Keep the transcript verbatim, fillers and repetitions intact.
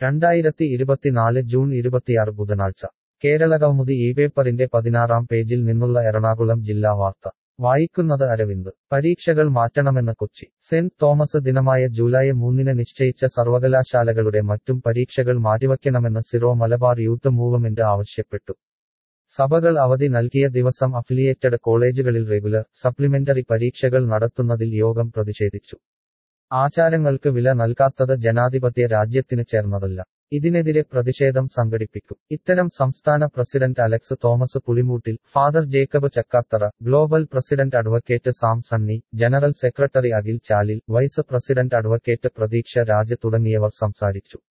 രണ്ടായിരത്തി ഇരുപത്തിനാല് ജൂൺ ഇരുപത്തിയാറ് ബുധനാഴ്ച കേരളകൗമുദി ഈ പേപ്പറിന്റെ പതിനാറാം പേജിൽ നിന്നുള്ള എറണാകുളം ജില്ലാ വാർത്ത വായിക്കുന്നത് അരവിന്ദ്. പരീക്ഷകൾ മാറ്റണമെന്ന് കൊച്ചി. സെന്റ് തോമസ് ദിനമായ ജൂലൈ മൂന്നിന് നിശ്ചയിച്ച സർവകലാശാലകളുടെ മറ്റും പരീക്ഷകൾ മാറ്റിവയ്ക്കണമെന്ന് സിറോ മലബാർ യൂത്ത് മൂവ്മെന്റ് ആവശ്യപ്പെട്ടു. സഭകൾ അവധി നൽകിയ ദിവസം അഫിലിയേറ്റഡ് കോളേജുകളിൽ റെഗുലർ, സപ്ലിമെന്ററി പരീക്ഷകൾ നടത്തുന്നതിൽ യോഗം പ്രതിഷേധിച്ചു. ആചാരങ്ങൾക്ക് വില നൽകാത്തത് ജനാധിപത്യ രാജ്യത്തിന് ചേർന്നതല്ല. ഇതിനെതിരെ പ്രതിഷേധം സംഘടിപ്പിക്കും. ഇത്തരം സംസ്ഥാന president Alex Thomas Pulimoottil, father Jacob Chakkathara, global president advocate Sam Sunny, general secretary Akhil Chalil, vice president advocate Pratheeksha Raj തുടങ്ങിയവർ സംസാരിച്ചു.